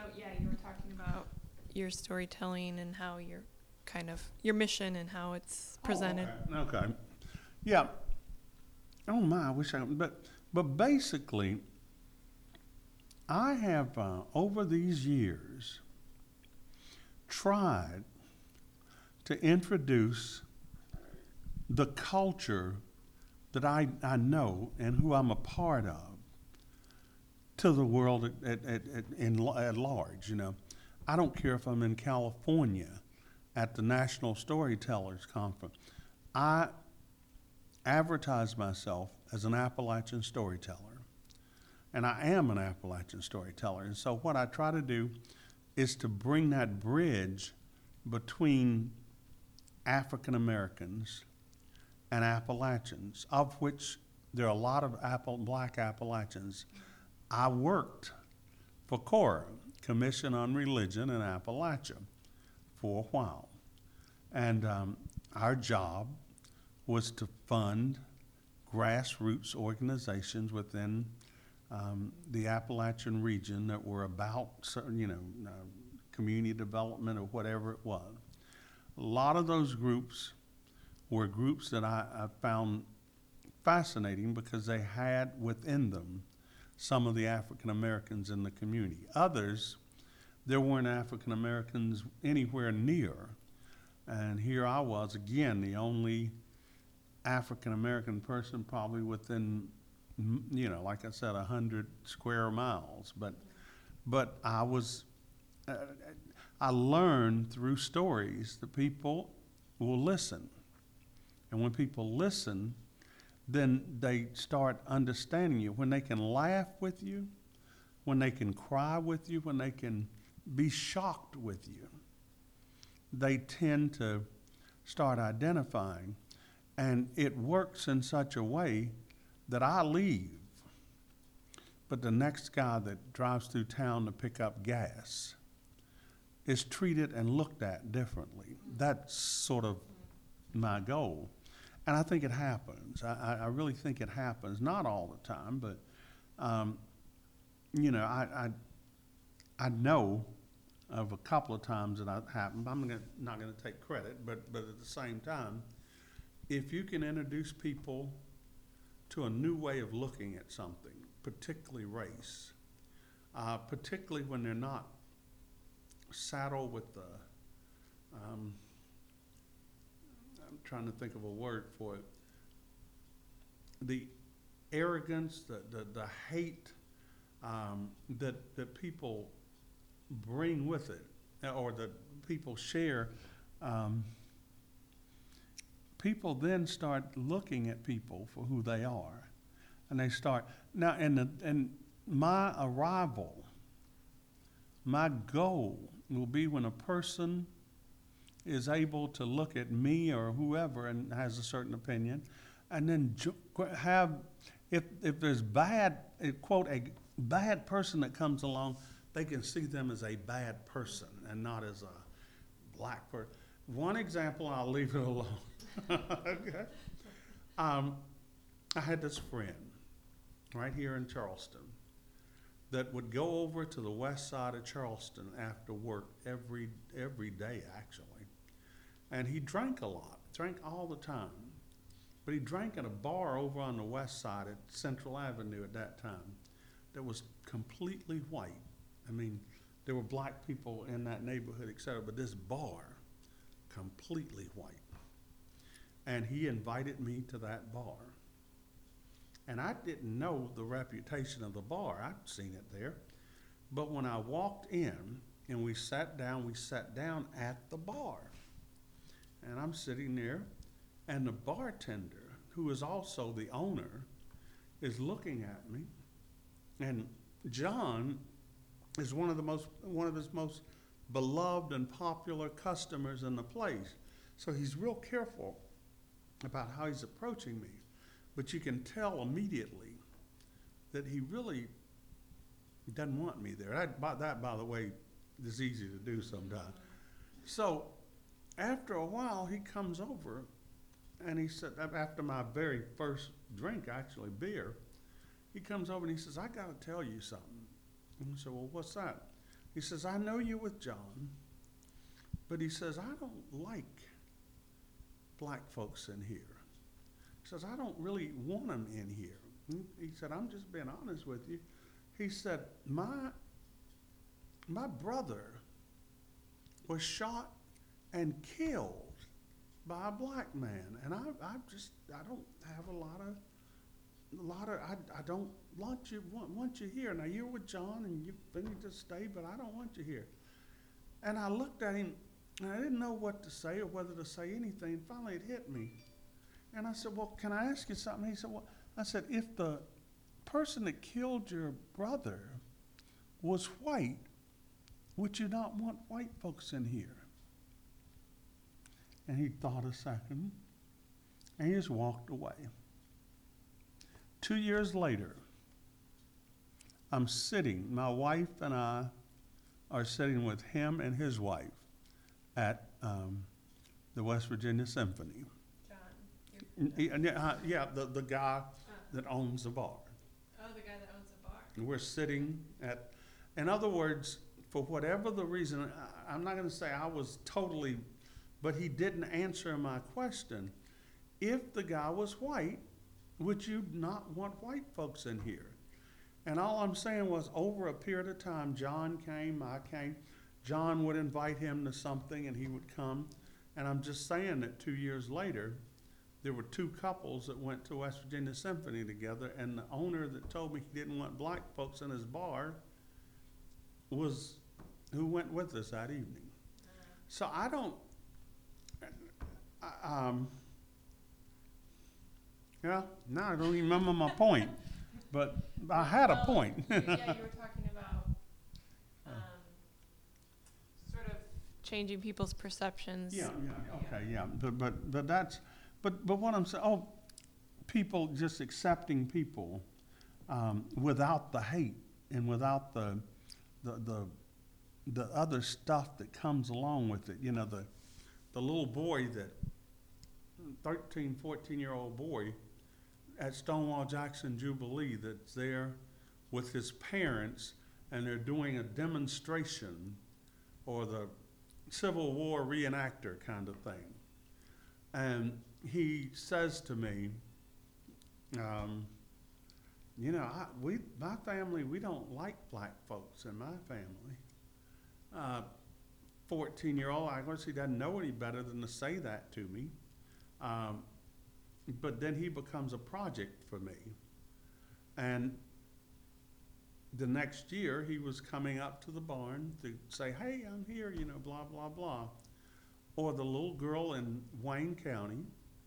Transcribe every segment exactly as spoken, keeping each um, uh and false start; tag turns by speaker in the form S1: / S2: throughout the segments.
S1: yeah, you were talking about your storytelling and how your kind of your mission and how it's presented.
S2: Oh, okay. Okay. Yeah. Oh my, I wish I. But but basically, I have uh, over these years tried to introduce the culture that I, I know and who I'm a part of to the world at, at, at, at, in, at large. You know, I don't care if I'm in California at the National Storytellers Conference. I advertise myself as an Appalachian storyteller, and I am an Appalachian storyteller. And so, what I try to do is to bring that bridge between African Americans and Appalachians, of which there are a lot of Apple, black Appalachians. I worked for CORA, Commission on Religion in Appalachia, for a while. And um, our job was to fund grassroots organizations within um, the Appalachian region that were about, certain, you know, uh, community development or whatever it was. A lot of those groups were groups that I, I found fascinating because they had within them some of the African Americans in the community. Others, there weren't African Americans anywhere near. And here I was, again, the only African American person probably within, you know, like I said, a hundred square miles. But, but I was, uh, I learned through stories that people will listen. And when people listen, then they start understanding you. When they can laugh with you, when they can cry with you, when they can be shocked with you, they tend to start identifying. And it works in such a way that I leave, but the next guy that drives through town to pick up gas is treated and looked at differently. That's sort of my goal. And I think it happens. I, I really think it happens. Not all the time, but, um, you know, I, I, I know of a couple of times that that happened. I'm gonna, not going to take credit, but, but at the same time, if you can introduce people to a new way of looking at something, particularly race, uh, particularly when they're not saddled with the, um, I'm trying to think of a word for it, the arrogance, the, the, the hate um, that, that people bring with it, or that people share, um, people then start looking at people for who they are. And they start, now, and, the, and my arrival, my goal will be when a person is able to look at me or whoever and has a certain opinion, and then jo- have, if, if there's bad, eh, quote, a bad person that comes along, they can see them as a bad person and not as a black person. One example, I'll leave it alone. Okay. Um, I had this friend right here in Charleston that would go over to the west side of Charleston after work every every day, actually. And he drank a lot, drank all the time. But he drank at a bar over on the west side at Central Avenue at that time that was completely white. I mean, there were black people in that neighborhood, et cetera, but this bar, completely white. And he invited me to that bar. And I didn't know the reputation of the bar. I'd seen it there. But when I walked in and we sat down, we sat down at the bar. And I'm sitting there, and the bartender, who is also the owner, is looking at me. And John is one of the most, one of his most beloved and popular customers in the place. So he's real careful about how he's approaching me. But you can tell immediately that he really doesn't want me there. That, by, that, by the way, is easy to do sometimes. So after a while, he comes over, and he said, after my very first drink, actually, beer, he comes over and he says, I got to tell you something. And I said, well, what's that? He says, I know you're with John, but he says, I don't like black folks in here. He says, I don't really want them in here. He said, I'm just being honest with you. He said, my, my brother was shot and killed by a black man. And I, I just, I don't have a lot of, a lot of, I, I don't want you, want, want you here. Now you're with John and you need to stay, but I don't want you here. And I looked at him and I didn't know what to say or whether to say anything. And finally it hit me. And I said, well, can I ask you something? He said, well, I said, if the person that killed your brother was white, would you not want white folks in here? And he thought a second, and he just walked away. Two years later, I'm sitting, my wife and I are sitting with him and his wife at um, the West Virginia Symphony.
S1: John.
S2: Yeah, yeah, yeah, the, the guy that owns the bar.
S1: Oh, the guy that owns the bar.
S2: We're sitting at, in other words, for whatever the reason, I, I'm not going to say I was totally, but he didn't answer my question. If the guy was white, would you not want white folks in here? And all I'm saying was over a period of time, John came, I came. John would invite him to something and he would come. And I'm just saying that two years later, there were two couples that went to West Virginia Symphony together, and the owner that told me he didn't want black folks in his bar was who went with us that evening. So I don't, I, um, yeah, no, I don't even remember my point, but I had a
S1: Well,
S2: point.
S1: Yeah, you were talking about um, sort of changing people's perceptions.
S2: Yeah, yeah, okay, yeah, but, but, but that's, but, but what I'm saying, oh, people just accepting people um, without the hate and without the, the, the, the other stuff that comes along with it. You know, the, the little boy that, thirteen, fourteen-year-old boy at Stonewall Jackson Jubilee that's there with his parents, and they're doing a demonstration or the Civil War reenactor kind of thing. And he says to me, um, you know, I, we, my family, we don't like black folks in my family. Uh, fourteen-year-old, I guess he doesn't know any better than to say that to me. Um, but then he becomes a project for me. And the next year, he was coming up to the barn to say, hey, I'm here, you know, blah, blah, blah. Or the little girl in Wayne County,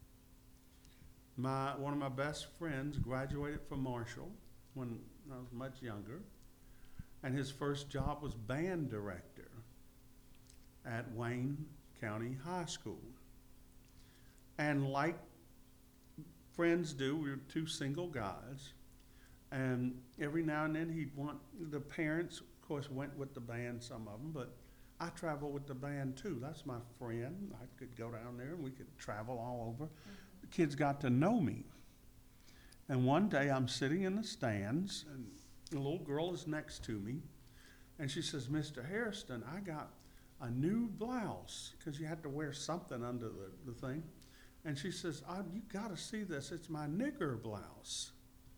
S2: my, one of my best friends graduated from Marshall when I was much younger, and his first job was band director at Wayne County High School. And like friends do, we were two single guys, and every now and then he'd want, the parents, of course, went with the band, some of them, but I travel with the band too. That's my friend. I could go down there and we could travel all over. The kids got to know me. And one day I'm sitting in the stands, and a little girl is next to me, and she says, Mister Hairston, I got a new blouse, because you had to wear something under the, the thing. And she says, oh, you got to see this. It's my nigger blouse.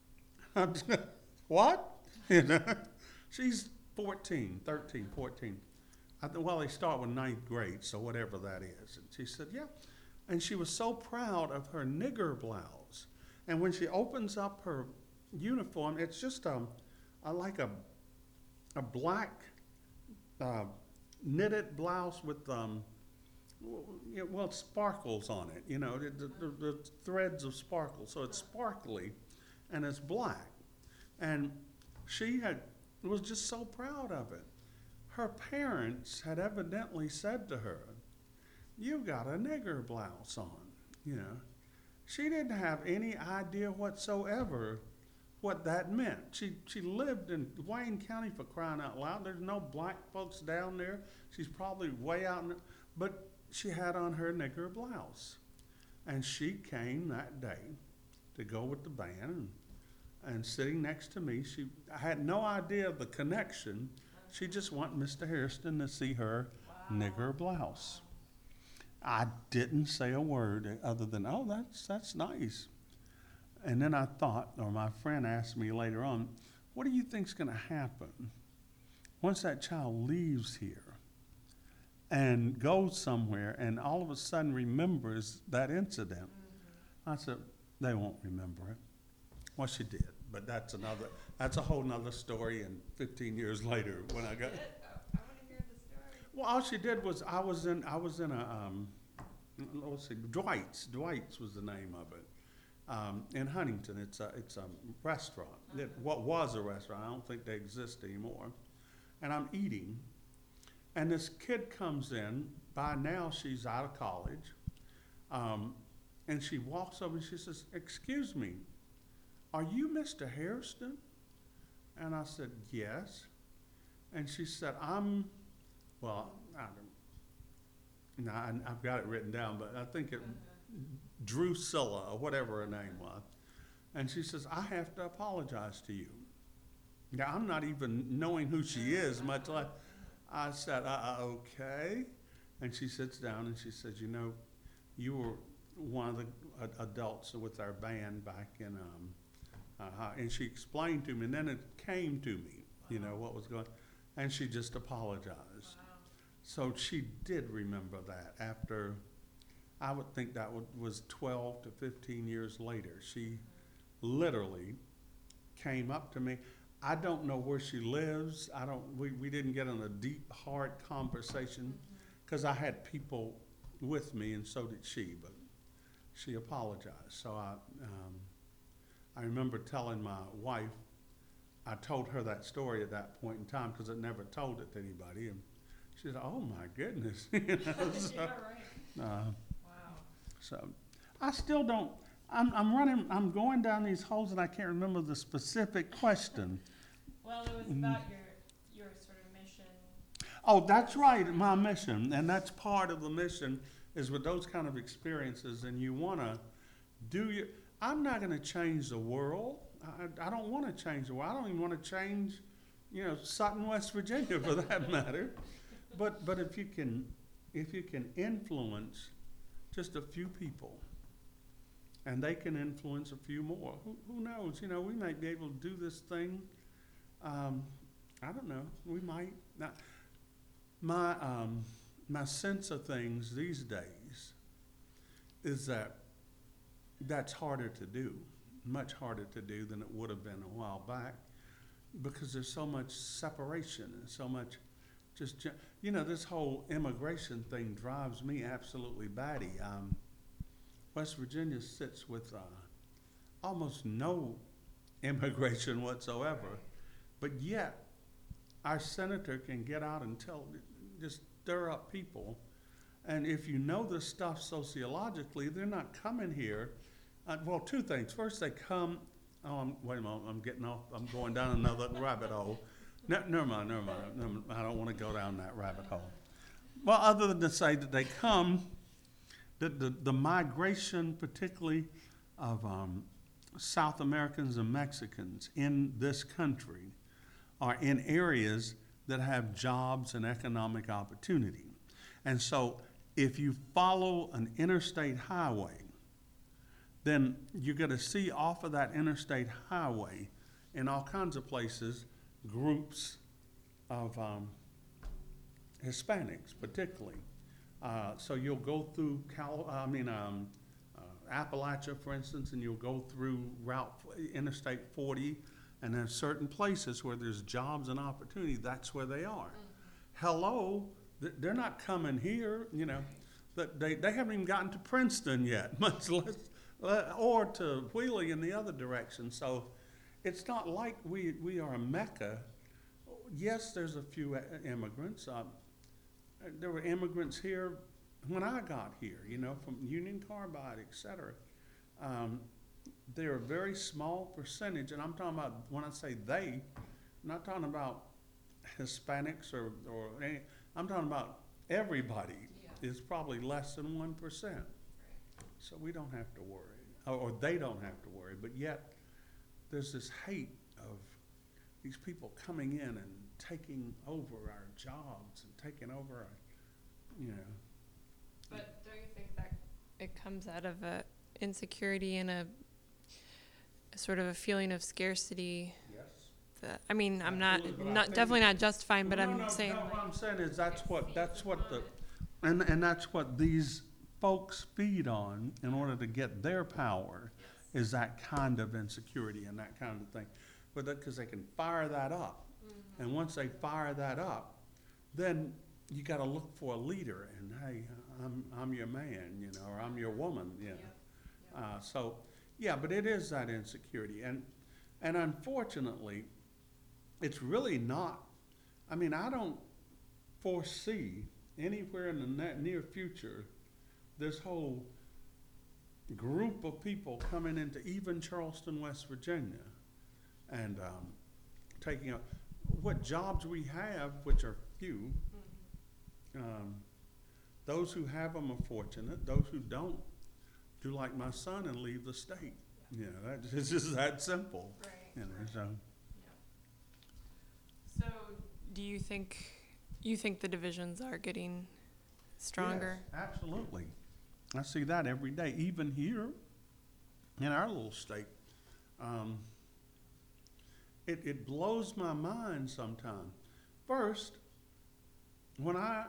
S2: What? You know? She's fourteen, thirteen, fourteen. I th- well, they start with ninth grade, so whatever that is. And she said, yeah. And she was so proud of her nigger blouse. And when she opens up her uniform, it's just a, a like a, a black uh, knitted blouse with um, well, sparkles on it, you know, the, the, the threads of sparkle. So it's sparkly and it's black. And she had was just so proud of it. Her parents had evidently said to her, you got a nigger blouse on, you know. She didn't have any idea whatsoever what that meant. She, she lived in Wayne County, for crying out loud. There's no black folks down there. She's probably way out in the, but she had on her nigger blouse. And she came that day to go with the band, and, and sitting next to me, she I had no idea of the connection. She just wanted Mister Hairston to see her nigger blouse. I didn't say a word other than, oh, that's, that's nice. And then I thought, or my friend asked me later on, what do you think's going to happen once that child leaves here and goes somewhere and all of a sudden remembers that incident? Mm-hmm. I said, they won't remember it. Well, she did, but that's another, that's a whole nother story. And fifteen years later, when I got,
S1: I want to hear the story.
S2: well, all she did was I was in, I was in a, um, let's see, Dwight's. Dwight's was the name of it. Um, in Huntington, it's a, it's a restaurant. It, what was a restaurant, I don't think they exist anymore. And I'm eating, and this kid comes in. By now, she's out of college, um, and she walks over and she says, "Excuse me, are you Mister Hairston?" And I said, "Yes." And she said, "I'm, well, I don't, no, I, I've got it written down, but I think it." Drusilla, or whatever her name was. And she says, "I have to apologize to you." Now, I'm not even knowing who she is, much less. I said, uh, okay. And she sits down and she says, "You know, you were one of the uh, adults with our band back in, um, uh, and she explained to me, and then it came to me, you know, what was going, and she just apologized. So she did remember that after, I would think that would, was twelve to fifteen years later. She literally came up to me. I don't know where she lives. I don't, we, we didn't get in a deep, hard conversation because I had people with me and so did she, but she apologized. So I, um, I remember telling my wife, I told her that story at that point in time because I never told it to anybody. And she said, "Oh my goodness." You know, so,
S1: Yeah, right.
S2: uh,
S1: Wow.
S2: So I still don't, I'm, I'm running, I'm going down these holes and I can't remember the specific question.
S1: Well, it was about your your sort of mission.
S2: Oh, that's right, my mission. And that's part of the mission is with those kind of experiences. And you want to do your, I'm not going to change the world. I, I don't want to change the world. I don't even want to change, you know, Sutton, West Virginia for that matter. But, but if you can, if you can influence just a few people, and they can influence a few more. Who, who knows? You know, we might be able to do this thing. Um, I don't know. We might. Now, my um, my sense of things these days is that that's harder to do, much harder to do than it would have been a while back, because there's so much separation and so much. Just, you know, this whole immigration thing drives me absolutely batty. Um, West Virginia sits with uh, almost no immigration whatsoever, but yet our senator can get out and tell, just stir up people. And if you know this stuff sociologically, they're not coming here. Uh, well, two things. First, they come, oh, I'm, wait a minute, I'm getting off, I'm going down another rabbit hole. No, never mind, never mind. Never mind. I don't want to go down that rabbit hole. Well, other than to say that they come, the, the, the migration, particularly of um, South Americans and Mexicans in this country, are in areas that have jobs and economic opportunity. And so if you follow an interstate highway, then you're going to see off of that interstate highway in all kinds of places groups of um, Hispanics, particularly. Uh, so you'll go through Cal, I mean, um, uh, Appalachia, for instance, and you'll go through Route Interstate forty, and there's certain places where there's jobs and opportunity. That's where they are. Mm-hmm. Hello, th- they're not coming here. You know, that they they haven't even gotten to Princeton yet, much less uh, or to Wheeling in the other direction. So it's not like we we are a mecca. Yes, there's a few immigrants. Uh, There were immigrants here when I got here, you know, from Union Carbide, et cetera. Um, they're a very small percentage, and I'm talking about, when I say they, I'm not talking about Hispanics or, or any, I'm talking about everybody yeah. is probably less than one percent. Right. So we don't have to worry, or, or they don't have to worry, but yet there's this hate of these people coming in and taking over our jobs and taking over our, you know.
S1: But don't you think that it comes out of a insecurity and a, a sort of a feeling of scarcity?
S2: Yes.
S1: That, I mean, I'm not,
S2: Absolutely, but I
S1: not
S2: think-
S1: definitely not justifying, but
S2: No,
S1: I'm
S2: no,
S1: saying
S2: no,
S1: like,
S2: what I'm saying is that's
S1: it
S2: what,
S1: feeds
S2: that's what
S1: upon
S2: the,
S1: it.
S2: and, and that's what these folks feed on in order to get their power, is that kind of insecurity and that kind of thing. But that, because they can fire that up.
S1: Mm-hmm.
S2: And once they fire that up, then you gotta look for a leader, and hey, I'm, I'm your man, you know, or I'm your woman, you know.
S1: Yeah.
S2: Uh, so, yeah, but it is that insecurity, and, and unfortunately, it's really not, I mean, I don't foresee anywhere in the ne- near future, this whole group of people coming into even Charleston, West Virginia, and, um, taking up, what jobs we have, which are few, um, those who have them are fortunate, those who don't, do like my son and leave the state. You know, that, it's just that simple,
S1: Right.
S2: you know, so.
S1: So, do you think you think the divisions are getting stronger?
S2: Yes, absolutely. I see that every day, even here in our little state. Um, it, it blows my mind sometimes. First, when I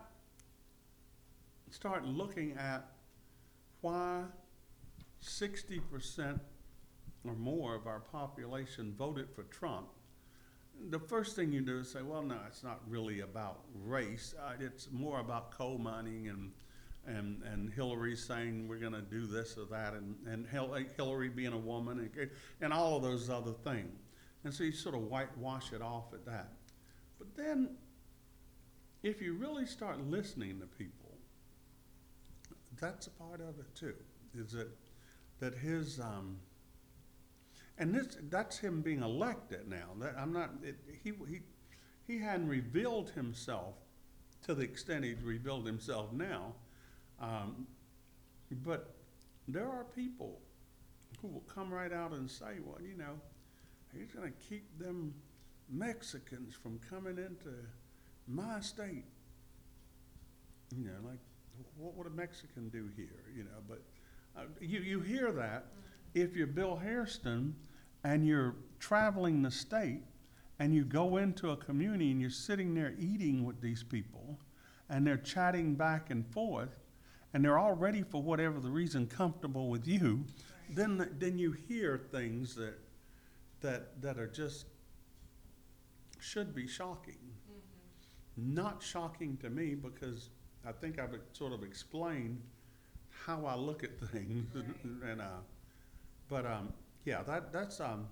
S2: start looking at why sixty percent or more of our population voted for Trump, the first thing you do is say, well, no, it's not really about race. Uh, it's more about coal mining and, and, and Hillary saying we're going to do this or that, and, and Hil- Hillary being a woman, and, and all of those other things. And so you sort of whitewash it off at that. But then, if you really start listening to people, that's a part of it too, is that, that his, um, and this, that's him being elected now. That, I'm not, it, he, he, he hadn't revealed himself to the extent he's revealed himself now. Um, but there are people who will come right out and say, well, you know, he's gonna keep them Mexicans from coming into my state. You know, like, what would a Mexican do here, you know? But uh, you, you hear that. If you're Bill Hairston and you're traveling the state and you go into a community and you're sitting there eating with these people and they're chatting back and forth and they're already, for whatever the reason, comfortable with you, right. then then you hear things that that that are just should be shocking. Mm-hmm. Not shocking to me because I think I've sort of explained how I look at things, right. and uh, but um, yeah, that that's um,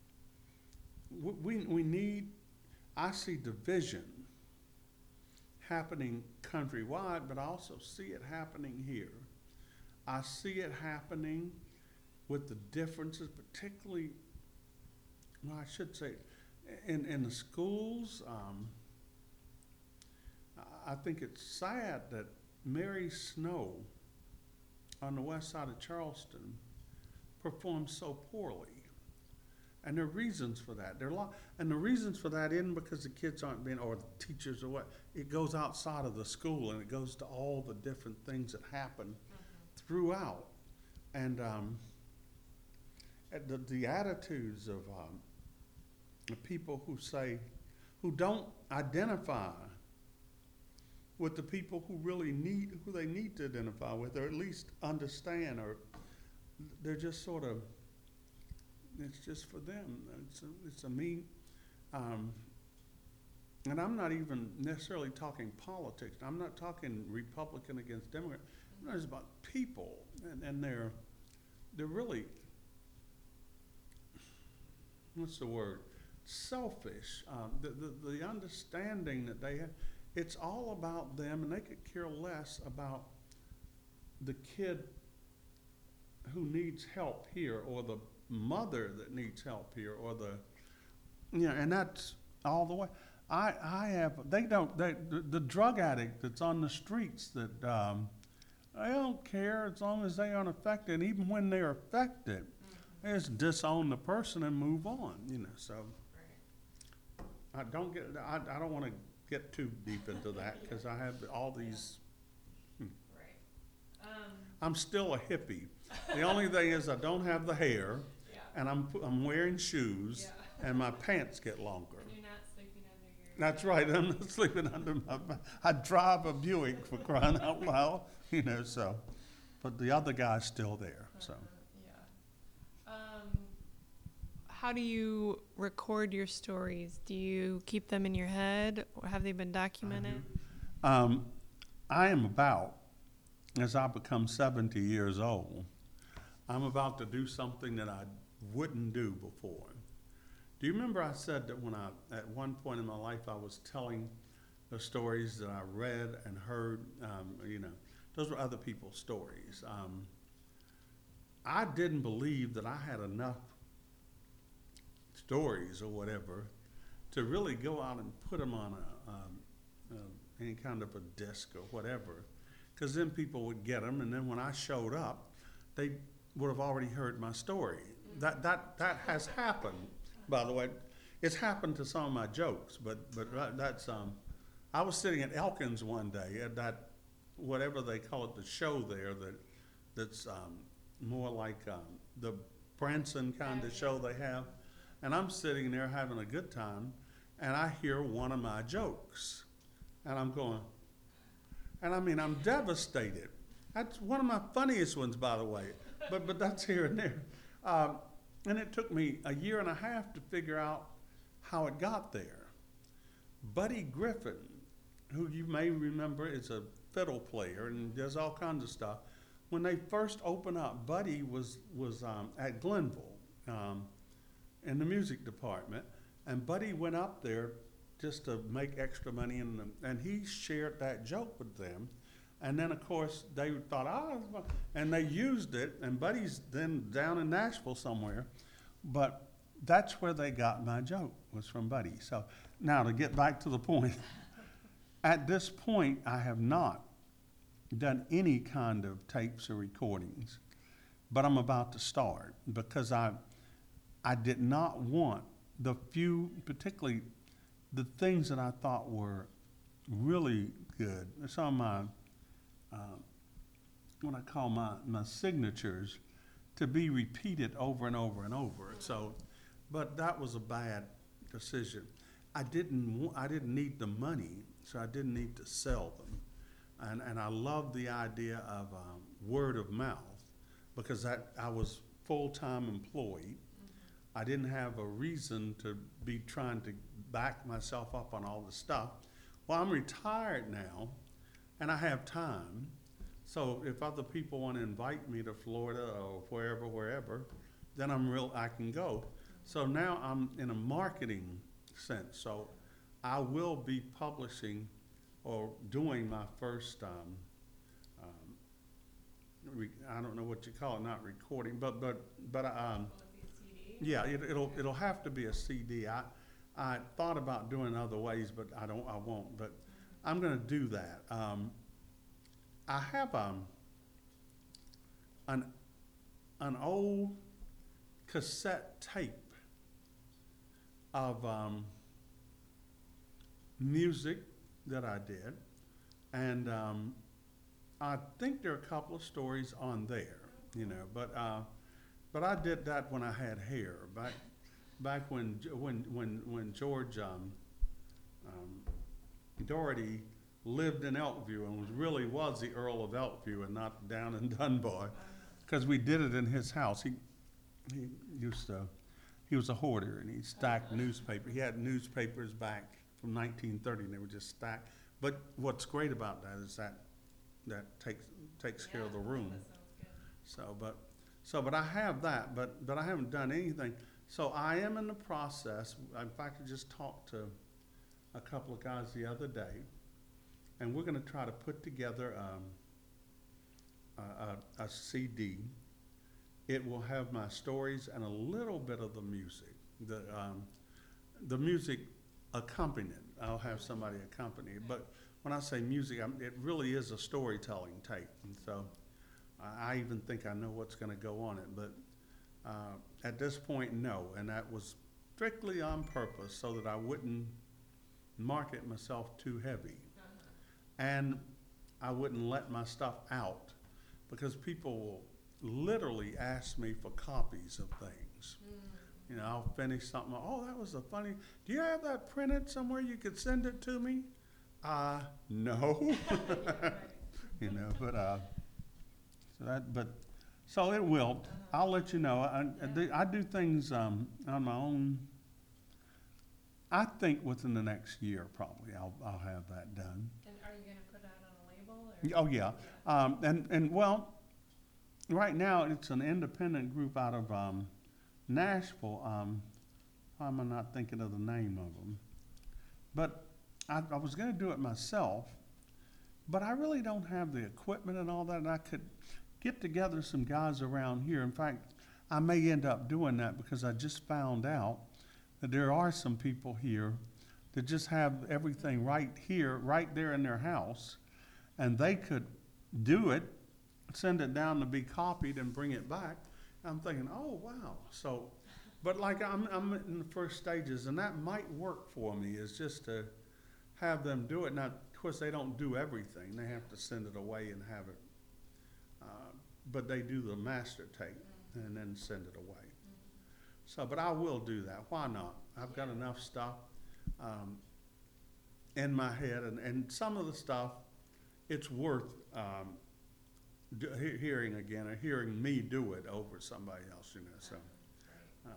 S2: we we need. I see division happening countrywide, but I also see it happening here. I see it happening with the differences, particularly. Well, I should say, in in the schools. Um, I think it's sad that Mary Snow on the west side of Charleston performs so poorly. And there are reasons for that. There are a lot, and the reasons for that isn't because the kids aren't being, or the teachers or what. It goes outside of the school and it goes to all the different things that happen mm-hmm. throughout. And um, the, the attitudes of um, the people who say, who don't identify with the people who really need, who they need to identify with, or at least understand, or they're just sort of, it's just for them. It's a, it's a mean, um, and I'm not even necessarily talking politics. I'm not talking Republican against Democrat. Mm-hmm. It's about people, and, and they're, they're really, what's the word? Selfish. Um, the, the, the understanding that they have, it's all about them, and they could care less about the kid who needs help here, or the mother that needs help here, or the, you know, and that's all the way. I, I have, they don't, they, the, the drug addict that's on the streets that, um, they don't care as long as they aren't affected. And even when they're affected, mm-hmm. they just disown the person and move on, you know, so. I don't get, I, I don't wanna get too deep into that, cause I have all these,
S1: Right. Um,
S2: I'm still a hippie. The only thing is I don't have the hair,
S1: yeah.
S2: and I'm, pu- I'm wearing shoes,
S1: Yeah.
S2: and my pants get longer.
S1: And you're not sleeping under your.
S2: That's right, I'm not sleeping under my, ba- I drive a Buick for crying out loud, you know, so, but the other guy's still there, so.
S1: Uh, yeah. Um, how do you record your stories? Do you keep them in your head, or have they been documented?
S2: Um, I am about, as I become seventy years old, I'm about to do something that I wouldn't do before. Do you remember I said that when I, at one point in my life, I was telling the stories that I read and heard, um, you know, those were other people's stories. Um, I didn't believe that I had enough stories or whatever to really go out and put them on a, um, uh, any kind of a disc or whatever, because then people would get them, and then when I showed up, they would have already heard my story. That that that has happened, by the way. It's happened to some of my jokes, but but that- that's um. I was sitting at Elkins one day at that whatever they call it, the show there that that's um, more like um, the Branson kind of show they have, and I'm sitting there having a good time, and I hear one of my jokes, and I'm going, and I mean I'm devastated. That's one of my funniest ones, by the way, but but that's here and there. Um, and it took me a year and a half to figure out how it got there. Buddy Griffin, who you may remember is a fiddle player and does all kinds of stuff. When they first opened up, Buddy was was um, at Glenville um, in the music department, and Buddy went up there just to make extra money, and and he shared that joke with them. And then, of course, they thought, ah, and they used it, and Buddy's then down in Nashville somewhere. But that's where they got my joke, was from Buddy. So now to get back to the point, at this point, I have not done any kind of tapes or recordings, but I'm about to start because I, I did not want the few, particularly the things that I thought were really good, some of my Uh, what I call my, my signatures, to be repeated over and over and over. So, but that was a bad decision. I didn't wa- I didn't need the money, so I didn't need to sell them. And and I love the idea of um, word of mouth because that I was full-time employed. I didn't have a reason to be trying to back myself up on all the stuff. Well, I'm retired now, and I have time, so if other people want to invite me to Florida or wherever, wherever, then I'm real, I can go. So now I'm in a marketing sense, so I will be publishing or doing my first, um, um, re, I don't know what you call it, not recording, but, but, but, um,
S1: Will it be a C D?
S2: yeah, it, it'll, it'll have to be a C D. I, I thought about doing other ways, but I don't, I won't, but I'm gonna do that. Um, I have um, an, an old cassette tape of um, music that I did, and um, I think there are a couple of stories on there, you know, but uh, but I did that when I had hair, back back when when when when George um, um, Doherty lived in Elkview and was really was the Earl of Elkview and not down in Dunbar, because we did it in his house. He he used to he was a hoarder and he stacked newspapers. He had newspapers back from nineteen thirty and they were just stacked. But what's great about that is that that takes takes care of the room.
S1: That sounds good.
S2: So, but, so, but I have that, but, but I haven't done anything. So I am in the process. In fact, I just talked to a couple of guys the other day, and we're gonna try to put together, um, a, a, a C D. It will have my stories and a little bit of the music. The, um, the music accompanied. I'll have somebody accompany it. But when I say music, I'm, it really is a storytelling tape. And so I, I even think I know what's going to go on it. But uh, at this point, no. And that was strictly on purpose so that I wouldn't market myself too heavy. And I wouldn't let my stuff out because people will literally ask me for copies of things. You know, I'll finish something, oh, that was a funny, do you have that printed somewhere you could send it to me? Uh, no. You know, but, uh, so that, but, so it will. I'll let you know. I, I do, I do things, um, on my own. I think within the next year, probably, I'll, I'll have that done.
S1: And are you gonna put that on a label or?
S2: Oh, yeah. Um, and, and well, right now, it's an independent group out of, um, Nashville. Um, why am I not thinking of the name of them? But I, I was gonna do it myself, but I really don't have the equipment and all that, and I could get together some guys around here. In fact, I may end up doing that because I just found out that there are some people here that just have everything right here, right there in their house, and they could do it, send it down to be copied and bring it back. I'm thinking, oh, wow. So, but like I'm, I'm in the first stages, and that might work for me, is just to have them do it. Now, of course, they don't do everything. They have to send it away and have it. Uh, but they do the master tape and then send it away. So, but I will do that. Why not? I've got enough stuff um, in my head, and, and some of the stuff, it's worth um, do, he, hearing again, or hearing me do it over somebody else, you know. So, uh,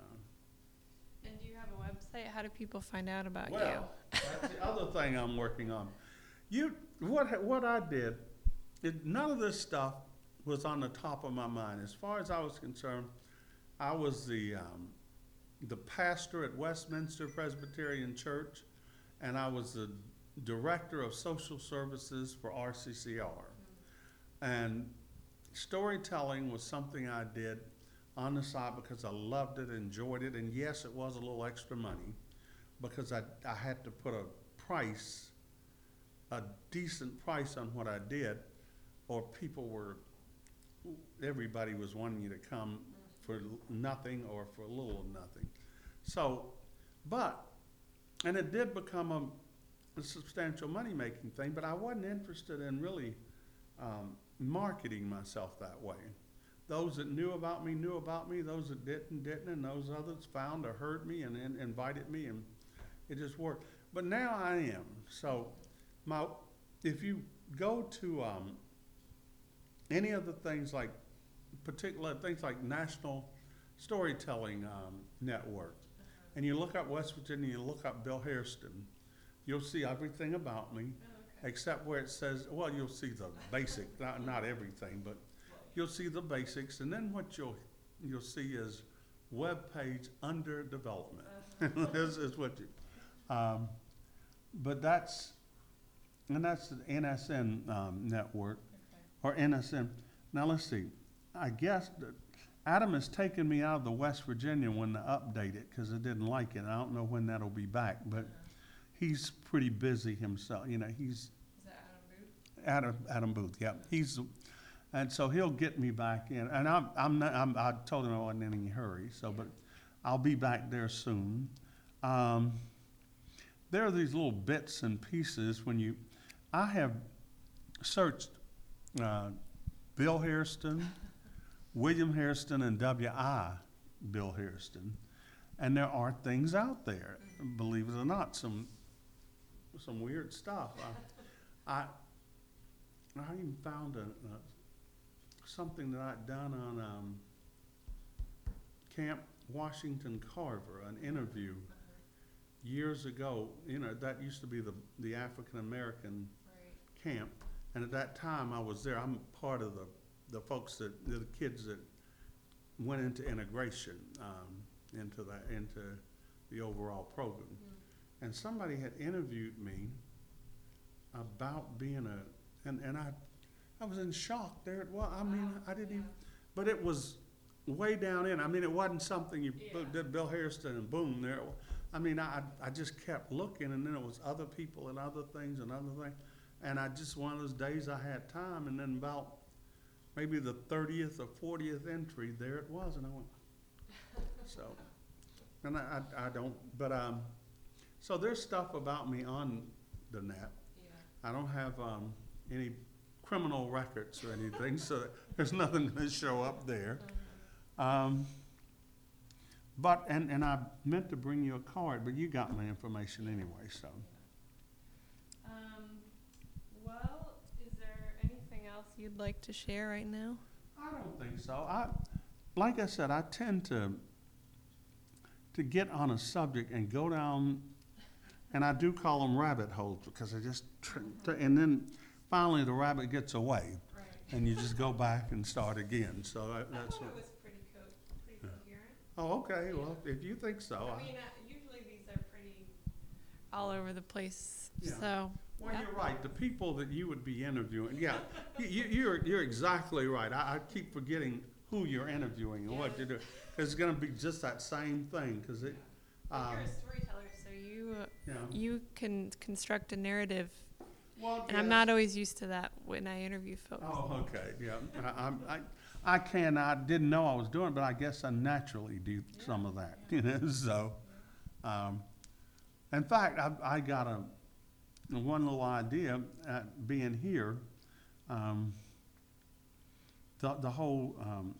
S1: And do you have a website? How do people find out about you?
S2: well, that's the other thing I'm working on. You, what what I did, it, none of this stuff was on the top of my mind. As far as I was concerned, I was the um, the pastor at Westminster Presbyterian Church, and I was the director of social services for R C C R. Mm-hmm. And storytelling was something I did on the side because I loved it, enjoyed it, and yes, it was a little extra money because I, I had to put a price, a decent price on what I did, or people were, everybody was wanting you to come for nothing or for a little of nothing. So, but, and it did become a, a substantial money-making thing, but I wasn't interested in really um, marketing myself that way. Those that knew about me knew about me, those that didn't, didn't, and those others found or heard me and, and invited me, and it just worked. But now I am. So, my, if you go to um, any of the things like, particular things like National Storytelling um, Network, and you look up West Virginia, you look up Bill Hairston, you'll see everything about me,
S1: Oh, okay.
S2: except where it says, well, you'll see the basic, not, not everything, but you'll see the basics, and then what you'll you'll see is web page under development.
S1: Uh-huh.
S2: is, is what you, um, but that's, and that's the N S N um, network,
S1: Okay.
S2: or N S N. Now let's see, I guess that Adam has taken me out of the West Virginia one to update it because I didn't like it. I don't know when that'll be back, but
S1: Uh-huh.
S2: he's pretty busy himself. You know, he's
S1: Is that Adam Booth?
S2: Adam Adam Booth. Yeah, he's, and so he'll get me back in. And I'm I'm not. I'm, I told him I wasn't in any hurry. So,
S1: Yeah.
S2: but I'll be back there soon. Um, there are these little bits and pieces when you, I have searched uh, Bill Hairston, William Hairston, and W I Bill Hairston, and there are things out there. Believe it or not, some some weird stuff. I I, I even found a, a something that I'd done on um, Camp Washington Carver, an interview years ago. You know, that used to be the the African American
S1: Right.
S2: camp, and at that time I was there. I'm part of the the folks that the kids that went into integration um, into that into the overall program.
S1: Mm.
S2: And somebody had interviewed me about being a, and, and I, I was in shock there. Well, I mean, I didn't even, but it was way down in. I mean, it wasn't something you
S1: Yeah.
S2: did Bill Hairston and boom, there. it wa- I mean, I, I just kept looking, and then it was other people and other things and other things. And I just, one of those days I had time, and then about maybe the thirtieth or fortieth entry, there it was, and I went, so, and I, I, I don't, but, um, So there's stuff about me on the net.
S1: Yeah.
S2: I don't have um, any criminal records or anything, so there's nothing going to show up there.
S1: Uh-huh.
S2: Um, but, and, and I meant to bring you a card, but you got my information anyway, so.
S1: Um, well, is there anything else you'd like to share right now?
S2: I don't think so. I, like I said, I tend to, to get on a subject and go down, and I do call them rabbit holes because I just, tr- tr- and then finally the rabbit gets away,
S1: Right.
S2: and you just go back and start again. So I,
S1: I
S2: that's
S1: thought
S2: what.
S1: it was pretty co- pretty
S2: Yeah.
S1: coherent.
S2: Oh, okay. Well, if you think so.
S1: I mean, uh, usually these are pretty all over the place,
S2: Yeah.
S1: so.
S2: Well,
S1: yeah.
S2: you're right. The people that you would be interviewing, yeah, you, you- you're, you're exactly right. I, I keep forgetting who you're interviewing and what
S1: Yeah.
S2: you do. It's gonna be just that same thing, because it,
S1: But
S2: um,
S1: you're a storyteller, so you, uh,
S2: you know.
S1: you can construct a narrative,
S2: Well,
S1: and I'm
S2: yeah.
S1: not always used to that when I interview folks.
S2: Oh, okay, yeah. I, I'm- I, I can, I didn't know I was doing it, but I guess I naturally do some of that, you know, so. Um, in fact, I, I got a, one little idea at being here, um, the, the whole, um,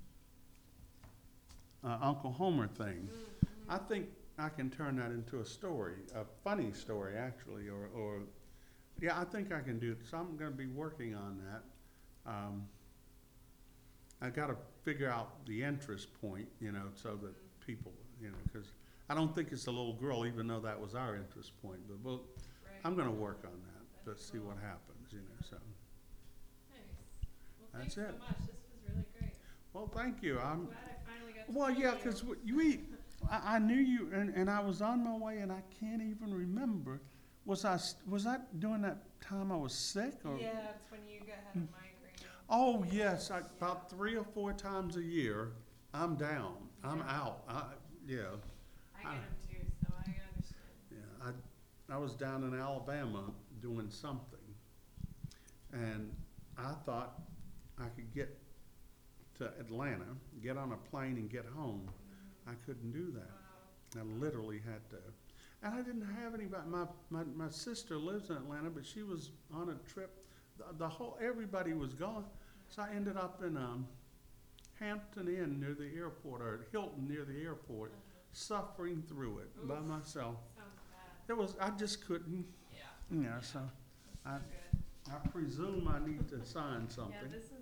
S2: uh, Uncle Homer thing.
S1: Mm-hmm.
S2: I think I can turn that into a story, a funny story, actually, or, or, yeah, I think I can do it. So I'm gonna be working on that. Um, I gotta figure out the interest point, you know, so that people, you know, because I don't think it's a little girl, even though that was our interest point, but we'll,
S1: Right.
S2: I'm gonna work on that,
S1: That'd
S2: to
S1: be
S2: see
S1: cool.
S2: what happens, you know, so.
S1: Nice. Well,
S2: That's
S1: thanks so
S2: it.
S1: much. This was really great.
S2: Well, thank you. I'm,
S1: I'm glad I finally got to
S2: well,
S1: meet
S2: yeah,
S1: you.
S2: because we, I, I knew you, and, and I was on my way, and I can't even remember. Was I, s- was that during that time I was sick, or?
S1: Yeah, it's when you got had a migraine.
S2: Oh, yes, I, about three or four times a year, I'm down, I'm
S1: Yeah.
S2: out, I, yeah,
S1: I get them too, so I understand.
S2: yeah. I, I was down in Alabama doing something, and I thought I could get to Atlanta, get on a plane and get home. I couldn't do that.
S1: Wow.
S2: I literally had to, and I didn't have anybody. My, my, my sister lives in Atlanta, but she was on a trip. The, the whole, everybody was gone. So I ended up in um, Hampton Inn near the airport, or Hilton near the airport, suffering through it by
S1: Oof.
S2: myself.
S1: Sounds bad.
S2: It was, I just couldn't,
S1: Yeah.
S2: you know, so
S1: That's
S2: I-
S1: so good.
S2: I presume I need to sign
S1: Yeah,
S2: something.
S1: this is